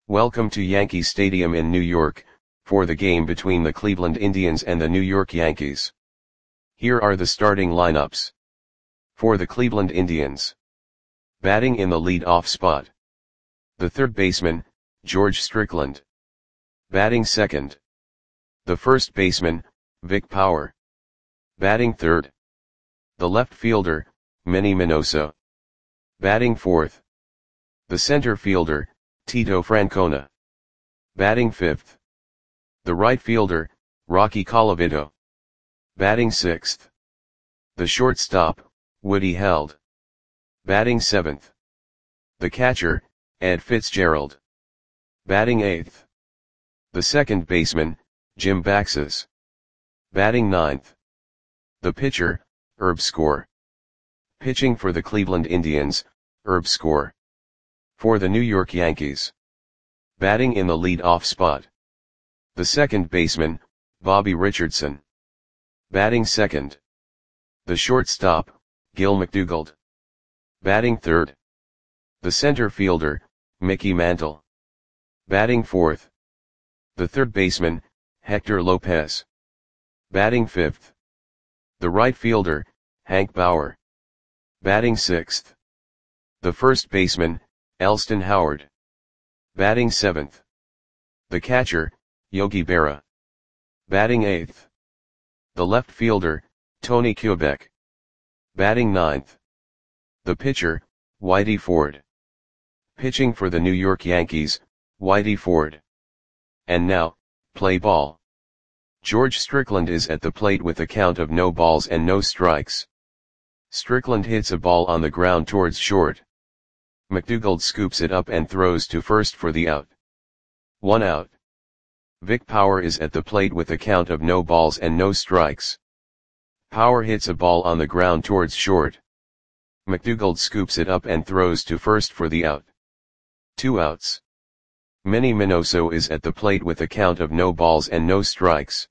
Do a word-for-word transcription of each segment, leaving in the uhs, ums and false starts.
Welcome to Yankee Stadium in New York, for the game between the Cleveland Indians and the New York Yankees. Here are the starting lineups. For the Cleveland Indians. Batting in the lead-off spot. The third baseman, George Strickland. Batting second. The first baseman, Vic Power. Batting third. The left fielder, Manny Minoso. Batting fourth. The center fielder, Tito Francona. Batting fifth. The right fielder, Rocky Colavito. Batting sixth. The shortstop, Woody Held. Batting seventh. The catcher, Ed Fitzgerald. Batting eighth. The second baseman, Jim Baxes. Batting ninth. The pitcher, Herb Score. Pitching for the Cleveland Indians, Herb Score. For the New York Yankees. Batting in the lead-off spot. The second baseman, Bobby Richardson. Batting second. The shortstop, Gil McDougald. Batting third. The center fielder, Mickey Mantle. Batting fourth. The third baseman, Hector Lopez. Batting fifth. The right fielder, Hank Bauer. Batting sixth. The first baseman, Elston Howard. Batting seventh. The catcher, Yogi Berra. Batting eighth. The left fielder, Tony Kubek. Batting ninth. The pitcher, Whitey Ford. Pitching for the New York Yankees, Whitey Ford. And now, play ball. George Strickland is at the plate with a count of no balls and no strikes. Strickland hits a ball on the ground towards short. McDougald scoops it up and throws to first for the out. One out. Vic Power is at the plate with a count of no balls and no strikes. Power hits a ball on the ground towards short. McDougald scoops it up and throws to first for the out. Two outs. Manny Minoso is at the plate with a count of no balls and no strikes.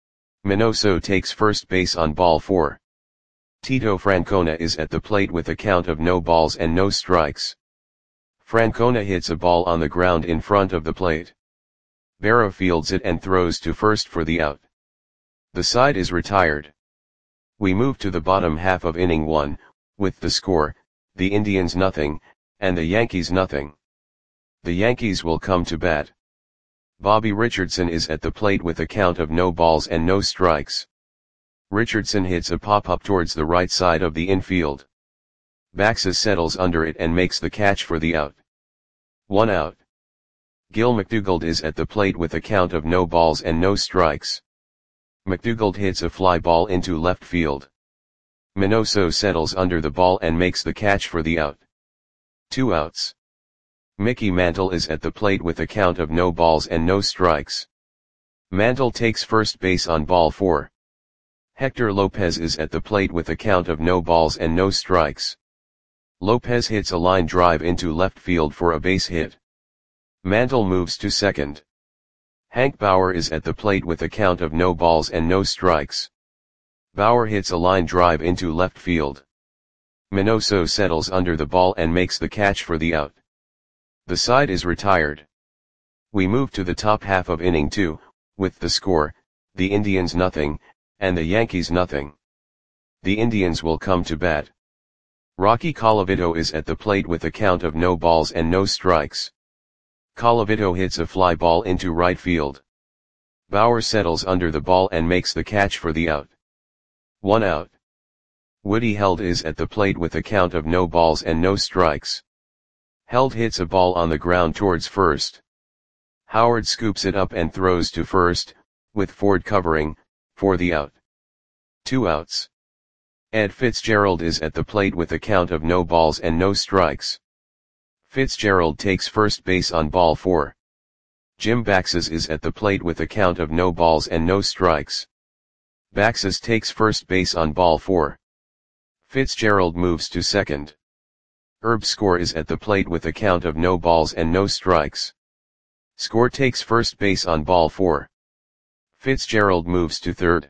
Minoso takes first base on ball four. Tito Francona is at the plate with a count of no balls and no strikes. Francona hits a ball on the ground in front of the plate. Berra fields it and throws to first for the out. The side is retired. We move to the bottom half of inning one, with the score, the Indians nothing, and the Yankees nothing. The Yankees will come to bat. Bobby Richardson is at the plate with a count of no balls and no strikes. Richardson hits a pop-up towards the right side of the infield. Baxes settles under it and makes the catch for the out. One out. Gil McDougald is at the plate with a count of no balls and no strikes. McDougald hits a fly ball into left field. Minoso settles under the ball and makes the catch for the out. Two outs. Mickey Mantle is at the plate with a count of no balls and no strikes. Mantle takes first base on ball four. Hector Lopez is at the plate with a count of no balls and no strikes. Lopez hits a line drive into left field for a base hit. Mantle moves to second. Hank Bauer is at the plate with a count of no balls and no strikes. Bauer hits a line drive into left field. Minoso settles under the ball and makes the catch for the out. The side is retired. We move to the top half of inning two, with the score, the Indians nothing, and the Yankees nothing. The Indians will come to bat. Rocky Colavito is at the plate with a count of no balls and no strikes. Colavito hits a fly ball into right field. Bauer settles under the ball and makes the catch for the out. One out. Woody Held is at the plate with a count of no balls and no strikes. Held hits a ball on the ground towards first. Howard scoops it up and throws to first, with Ford covering, for the out. Two outs. Ed Fitzgerald is at the plate with a count of no balls and no strikes. Fitzgerald takes first base on ball four. Jim Baxes is at the plate with a count of no balls and no strikes. Baxes takes first base on ball four. Fitzgerald moves to second. Herb Score is at the plate with a count of no balls and no strikes. Score takes first base on ball four. Fitzgerald moves to third.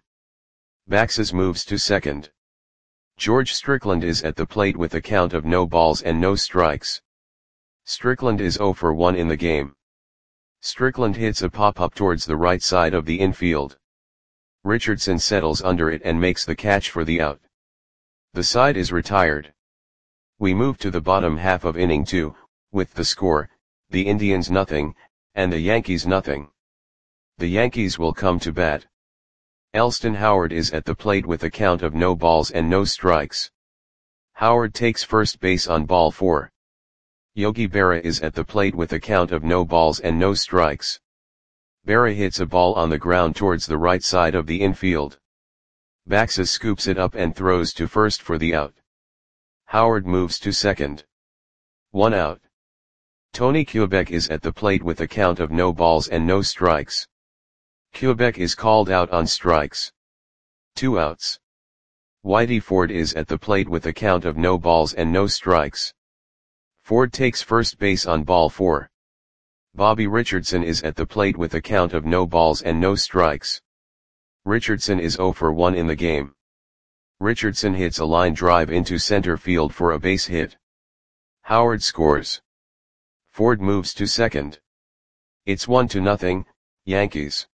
Baxes moves to second. George Strickland is at the plate with a count of no balls and no strikes. Strickland is zero for one in the game. Strickland hits a pop-up towards the right side of the infield. Richardson settles under it and makes the catch for the out. The side is retired. We move to the bottom half of inning two, with the score, the Indians nothing, and the Yankees nothing. The Yankees will come to bat. Elston Howard is at the plate with a count of no balls and no strikes. Howard takes first base on ball four. Yogi Berra is at the plate with a count of no balls and no strikes. Berra hits a ball on the ground towards the right side of the infield. Baxa scoops it up and throws to first for the out. Howard moves to second. One out. Tony Quebec is at the plate with a count of no balls and no strikes. Quebec is called out on strikes. Two outs. Whitey Ford is at the plate with a count of no balls and no strikes. Ford takes first base on ball four. Bobby Richardson is at the plate with a count of no balls and no strikes. Richardson is oh for one in the game. Richardson hits a line drive into center field for a base hit. Howard scores. Ford moves to second. It's one to nothing, Yankees.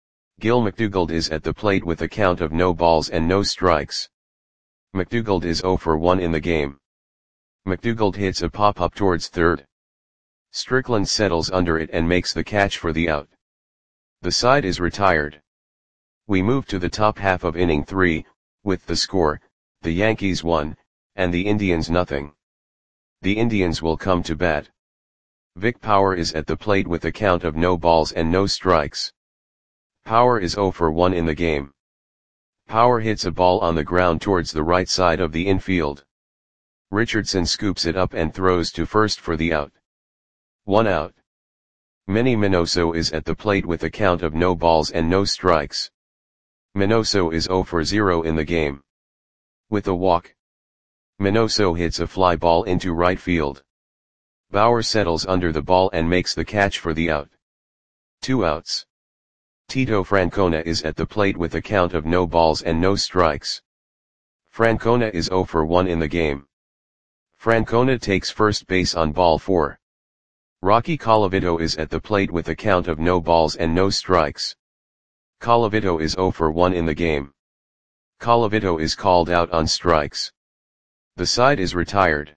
Gil McDougald is at the plate with a count of no balls and no strikes. McDougald is oh for one in the game. McDougald hits a pop-up towards third. Strickland settles under it and makes the catch for the out. The side is retired. We move to the top half of inning three, with the score, the Yankees one, and the Indians nothing. The Indians will come to bat. Vic Power is at the plate with a count of no balls and no strikes. Power is oh for one in the game. Power hits a ball on the ground towards the right side of the infield. Richardson scoops it up and throws to first for the out. One out. Manny Minoso is at the plate with a count of no balls and no strikes. Minoso is oh for zero in the game. With a walk. Minoso hits a fly ball into right field. Bauer settles under the ball and makes the catch for the out. Two outs. Tito Francona is at the plate with a count of no balls and no strikes. Francona is oh for one in the game. Francona takes first base on ball four. Rocky Colavito is at the plate with a count of no balls and no strikes. Colavito is oh for one in the game. Colavito is called out on strikes. The side is retired.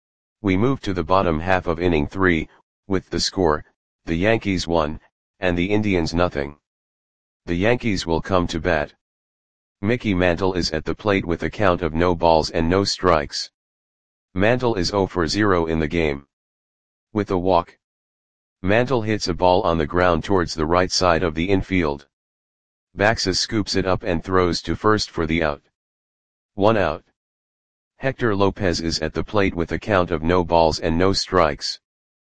We move to the bottom half of inning three, with the score, the Yankees one, and the Indians nothing. The Yankees will come to bat. Mickey Mantle is at the plate with a count of no balls and no strikes. Mantle is oh for zero in the game. With a walk. Mantle hits a ball on the ground towards the right side of the infield. Baxa scoops it up and throws to first for the out. One out. Hector Lopez is at the plate with a count of no balls and no strikes.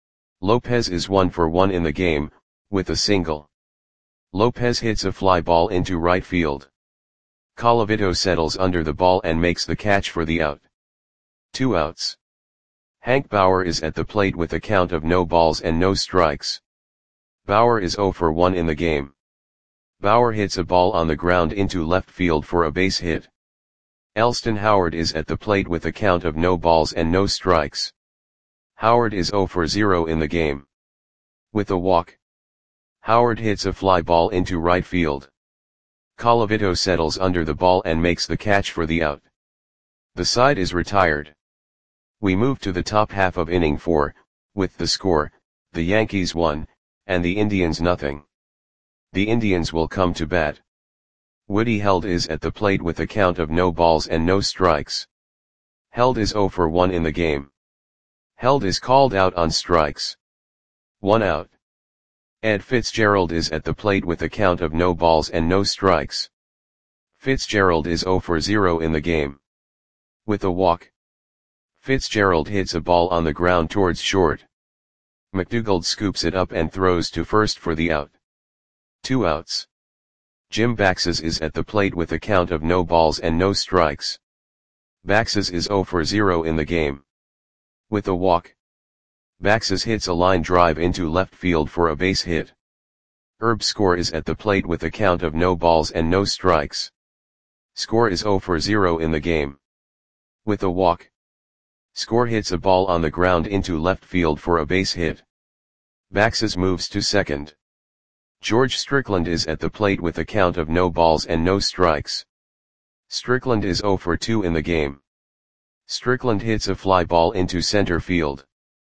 Lopez is one for one in the game, with a single. Lopez hits a fly ball into right field. Colavito settles under the ball and makes the catch for the out. Two outs. Hank Bauer is at the plate with a count of no balls and no strikes. Bauer is oh for one in the game. Bauer hits a ball on the ground into left field for a base hit. Elston Howard is at the plate with a count of no balls and no strikes. Howard is oh for zero in the game. With a walk. Howard hits a fly ball into right field. Colavito settles under the ball and makes the catch for the out. The side is retired. We move to the top half of inning four, with the score, the Yankees one, and the Indians nothing. The Indians will come to bat. Woody Held is at the plate with a count of no balls and no strikes. Held is oh for one in the game. Held is called out on strikes. One out. Ed Fitzgerald is at the plate with a count of no balls and no strikes. Fitzgerald is oh for zero in the game. With a walk. Fitzgerald hits a ball on the ground towards short. McDougald scoops it up and throws to first for the out. Two outs. Jim Baxes is at the plate with a count of no balls and no strikes. Baxes is oh for zero in the game. With a walk. Baxes hits a line drive into left field for a base hit. Herb Score is at the plate with a count of no balls and no strikes. Score is oh for zero in the game. With a walk. Score hits a ball on the ground into left field for a base hit. Baxes moves to second. George Strickland is at the plate with a count of no balls and no strikes. Strickland is zero for two in the game. Strickland hits a fly ball into center field.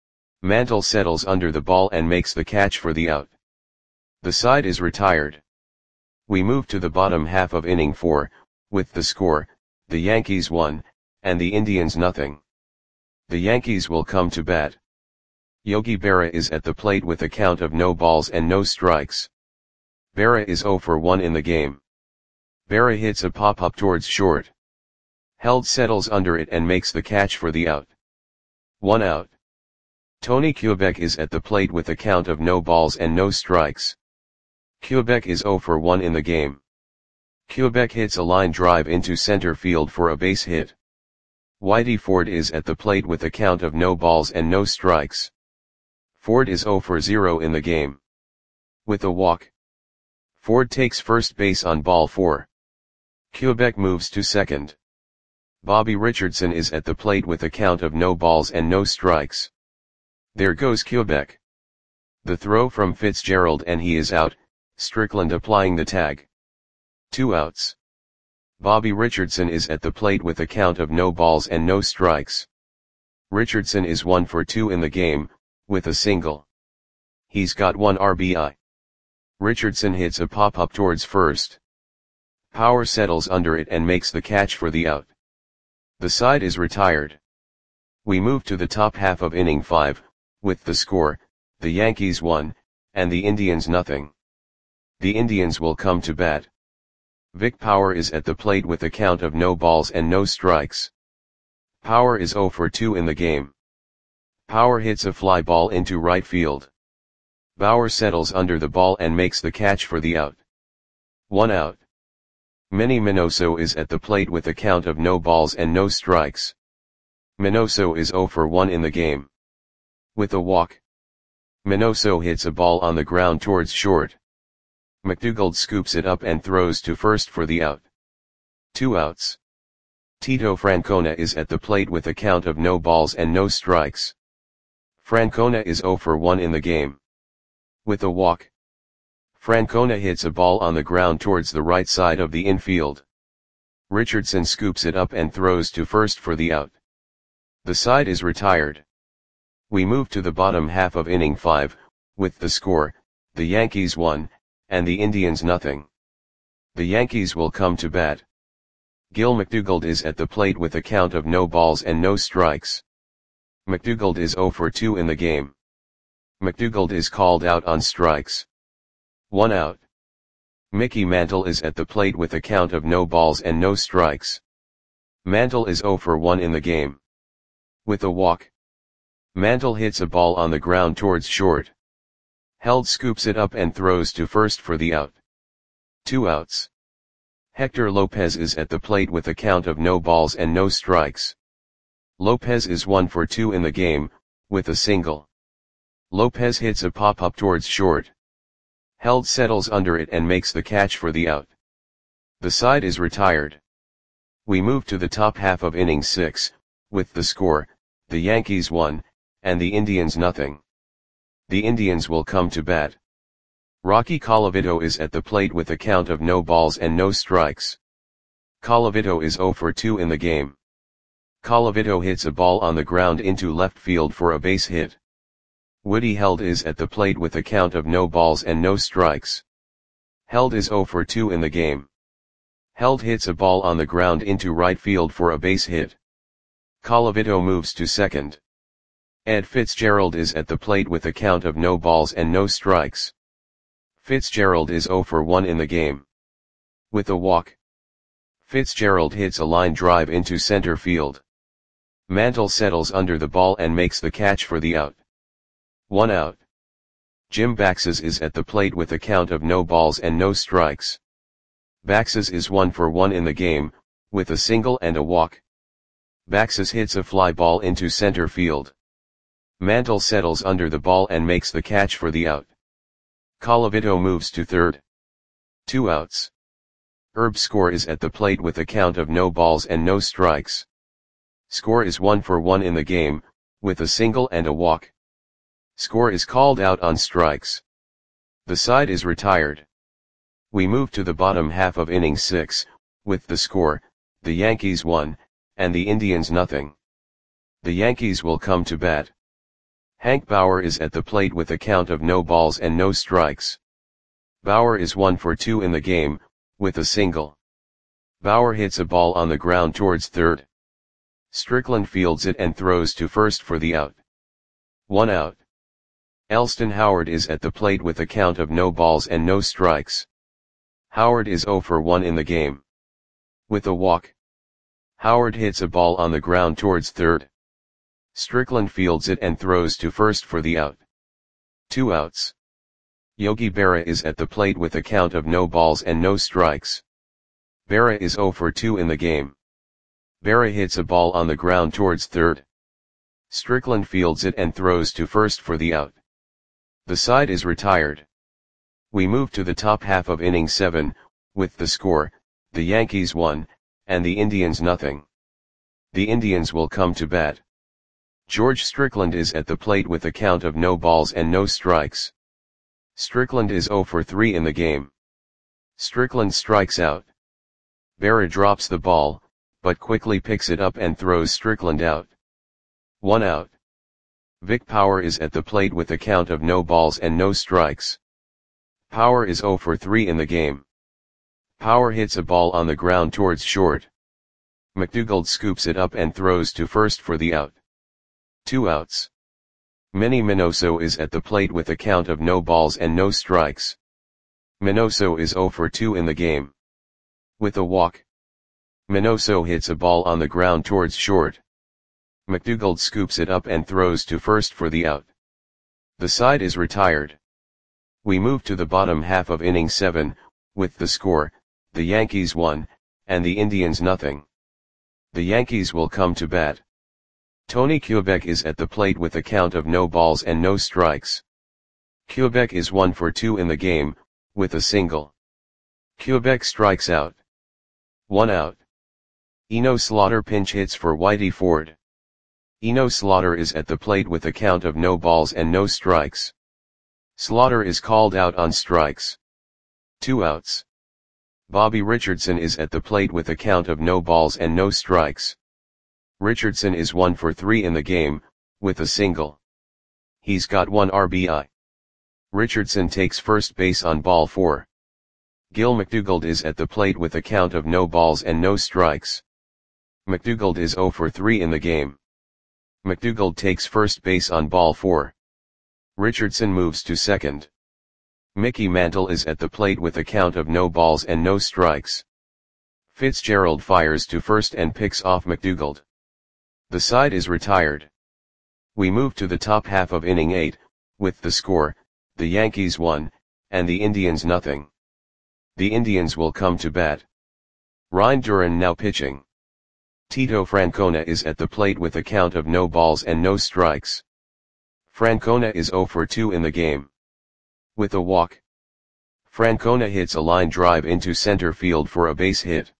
Mantle settles under the ball and makes the catch for the out. The side is retired. We move to the bottom half of inning four, with the score, the Yankees one, and the Indians nothing. The Yankees will come to bat. Yogi Berra is at the plate with a count of no balls and no strikes. Berra is zero for one in the game. Berra hits a pop-up towards short. Held settles under it and makes the catch for the out. One out. Tony Kubek is at the plate with a count of no balls and no strikes. Kubek is zero for one in the game. Kubek hits a line drive into center field for a base hit. Whitey Ford is at the plate with a count of no balls and no strikes. Ford is zero for zero in the game. With a walk, Ford takes first base on ball four. Kubek moves to second. Bobby Richardson is at the plate with a count of no balls and no strikes. There goes Kubek. The throw from Fitzgerald and he is out, Strickland applying the tag. Two outs. Bobby Richardson is at the plate with a count of no balls and no strikes. Richardson is one for two in the game, with a single. He's got one R B I. Richardson hits a pop-up towards first. Power settles under it and makes the catch for the out. The side is retired. We move to the top half of inning five, with the score, the Yankees one, and the Indians nothing. The Indians will come to bat. Vic Power is at the plate with a count of no balls and no strikes. Power is zero for two in the game. Power hits a fly ball into right field. Bauer settles under the ball and makes the catch for the out. One out. Manny Minoso is at the plate with a count of no balls and no strikes. Minoso is zero for one in the game. With a walk, Minoso hits a ball on the ground towards short. McDougald scoops it up and throws to first for the out. Two outs. Tito Francona is at the plate with a count of no balls and no strikes. Francona is zero for one in the game. With a walk, Francona hits a ball on the ground towards the right side of the infield. Richardson scoops it up and throws to first for the out. The side is retired. We move to the bottom half of inning five, with the score, the Yankees one, and the Indians nothing. The Yankees will come to bat. Gil McDougald is at the plate with a count of no balls and no strikes. McDougald is zero for two in the game. McDougald is called out on strikes. One out. Mickey Mantle is at the plate with a count of no balls and no strikes. Mantle is zero for one in the game. With a walk, Mantle hits a ball on the ground towards short. Held scoops it up and throws to first for the out. Two outs. Hector Lopez is at the plate with a count of no balls and no strikes. Lopez is one for two in the game, with a single. Lopez hits a pop-up towards short. Held settles under it and makes the catch for the out. The side is retired. We move to the top half of inning six, with the score, the Yankees one, and the Indians nothing. The Indians will come to bat. Rocky Colavito is at the plate with a count of no balls and no strikes. Colavito is zero for two in the game. Colavito hits a ball on the ground into left field for a base hit. Woody Held is at the plate with a count of no balls and no strikes. Held is zero for two in the game. Held hits a ball on the ground into right field for a base hit. Colavito moves to second. Ed Fitzgerald is at the plate with a count of no balls and no strikes. Fitzgerald is zero for one in the game. With a walk, Fitzgerald hits a line drive into center field. Mantle settles under the ball and makes the catch for the out. One out. Jim Baxes is at the plate with a count of no balls and no strikes. Baxes is one for one in the game, with a single and a walk. Baxes hits a fly ball into center field. Mantle settles under the ball and makes the catch for the out. Colavito moves to third. Two outs. Herb Score is at the plate with a count of no balls and no strikes. Score is one for one in the game, with a single and a walk. Score is called out on strikes. The side is retired. We move to the bottom half of inning six, with the score, the Yankees one, and the Indians nothing. The Yankees will come to bat. Hank Bauer is at the plate with a count of no balls and no strikes. Bauer is one for two in the game, with a single. Bauer hits a ball on the ground towards third. Strickland fields it and throws to first for the out. One out. Elston Howard is at the plate with a count of no balls and no strikes. Howard is zero for one in the game. With a walk. Howard hits a ball on the ground towards third. Strickland fields it and throws to first for the out. Two outs. Yogi Berra is at the plate with a count of no balls and no strikes. Berra is zero for two in the game. Berra hits a ball on the ground towards third. Strickland fields it and throws to first for the out. The side is retired. We move to the top half of inning seven, with the score, the Yankees one, and the Indians nothing. The Indians will come to bat. George Strickland is at the plate with a count of no balls and no strikes. Strickland is zero for three in the game. Strickland strikes out. Berra drops the ball, but quickly picks it up and throws Strickland out. One out. Vic Power is at the plate with a count of no balls and no strikes. Power is zero for three in the game. Power hits a ball on the ground towards short. McDougald scoops it up and throws to first for the out. Two outs. Manny Minoso is at the plate with a count of no balls and no strikes. Minoso is zero for two in the game. With a walk. Minoso hits a ball on the ground towards short. McDougald scoops it up and throws to first for the out. The side is retired. We move to the bottom half of inning seven, with the score, the Yankees one, and the Indians nothing. The Yankees will come to bat. Tony Kubek is at the plate with a count of no balls and no strikes. Kubek is one for two in the game, with a single. Kubek strikes out. One out. Eno Slaughter pinch hits for Whitey Ford. Eno Slaughter is at the plate with a count of no balls and no strikes. Slaughter is called out on strikes. Two outs. Bobby Richardson is at the plate with a count of no balls and no strikes. Richardson is one for three in the game, with a single. He's got one R B I. Richardson takes first base on ball four. Gil McDougald is at the plate with a count of no balls and no strikes. McDougald is zero for three in the game. McDougald takes first base on ball four. Richardson moves to second. Mickey Mantle is at the plate with a count of no balls and no strikes. Fitzgerald fires to first and picks off McDougald. The side is retired. We move to the top half of inning eight, with the score, the Yankees one, and the Indians nothing. The Indians will come to bat. Ryan Duran now pitching. Tito Francona is at the plate with a count of no balls and no strikes. Francona is zero for two in the game. With a walk. Francona hits a line drive into center field for a base hit.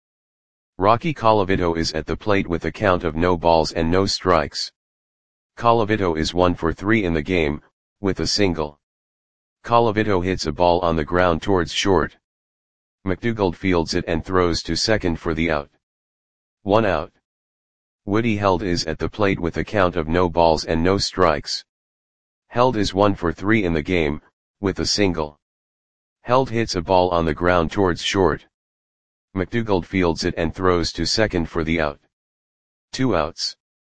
Rocky Colavito is at the plate with a count of no balls and no strikes. Colavito is one for three in the game, with a single. Colavito hits a ball on the ground towards short. McDougald fields it and throws to second for the out. One out. Woody Held is at the plate with a count of no balls and no strikes. Held is one for three in the game, with a single. Held hits a ball on the ground towards short. McDougald fields it and throws to second for the out. Two outs.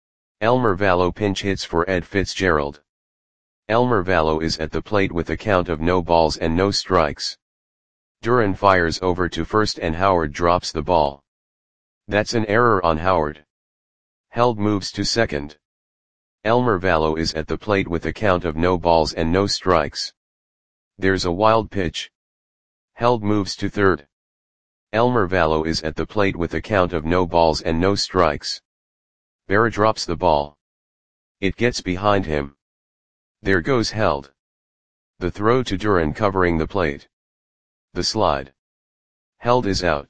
Elmer Vallo pinch hits for Ed Fitzgerald. Elmer Vallo is at the plate with a count of no balls and no strikes. Duran fires over to first and Howard drops the ball. That's an error on Howard. Held moves to second. Elmer Vallo is at the plate with a count of no balls and no strikes. There's a wild pitch. Held moves to third. Elmer Vallo is at the plate with a count of no balls and no strikes. Berra drops the ball. It gets behind him. There goes Held. The throw to Duran covering the plate. The slide. Held is out.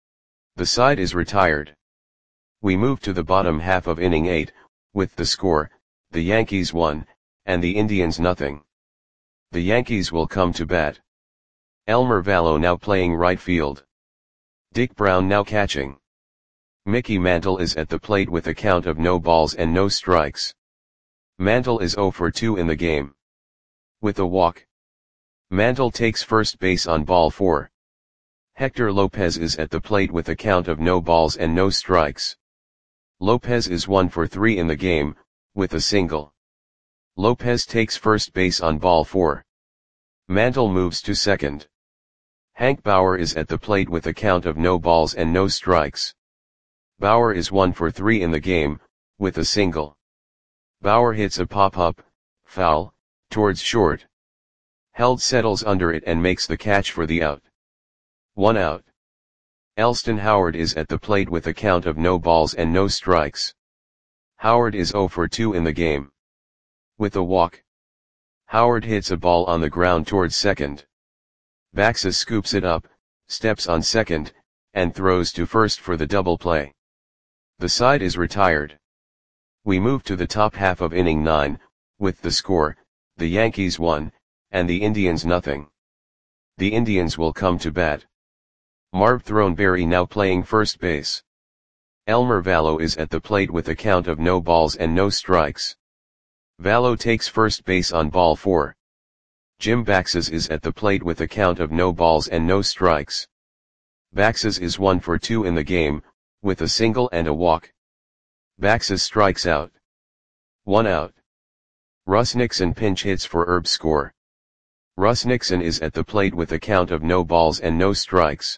The side is retired. We move to the bottom half of inning eight, with the score, the Yankees one, and the Indians nothing. The Yankees will come to bat. Elmer Valo now playing right field. Dick Brown now catching. Mickey Mantle is at the plate with a count of no balls and no strikes. Mantle is oh for two in the game. With a walk. Mantle takes first base on ball four. Hector Lopez is at the plate with a count of no balls and no strikes. Lopez is one for three in the game, with a single. Lopez takes first base on ball four. Mantle moves to second. Hank Bauer is at the plate with a count of no balls and no strikes. Bauer is one for three in the game, with a single. Bauer hits a pop-up, foul, towards short. Held settles under it and makes the catch for the out. One out. Elston Howard is at the plate with a count of no balls and no strikes. Howard is oh for two in the game. With a walk. Howard hits a ball on the ground towards second. Baxa scoops it up, steps on second, and throws to first for the double play. The side is retired. We move to the top half of inning nine, with the score, the Yankees one, and the Indians nothing. The Indians will come to bat. Marv Throneberry now playing first base. Elmer Valo is at the plate with a count of no balls and no strikes. Valo takes first base on ball four. Jim Baxes is at the plate with a count of no balls and no strikes. Baxes is one for two in the game, with a single and a walk. Baxes strikes out. One out. Russ Nixon pinch hits for Herb score. Russ Nixon is at the plate with a count of no balls and no strikes.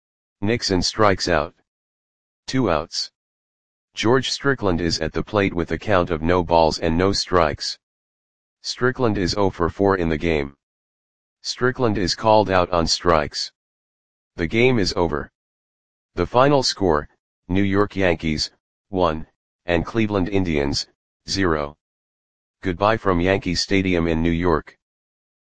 Nixon strikes out. Two outs. George Strickland is at the plate with a count of no balls and no strikes. Strickland is oh for four in the game. Strickland is called out on strikes. The game is over. The final score, New York Yankees, one, and Cleveland Indians, zero. Goodbye from Yankee Stadium in New York.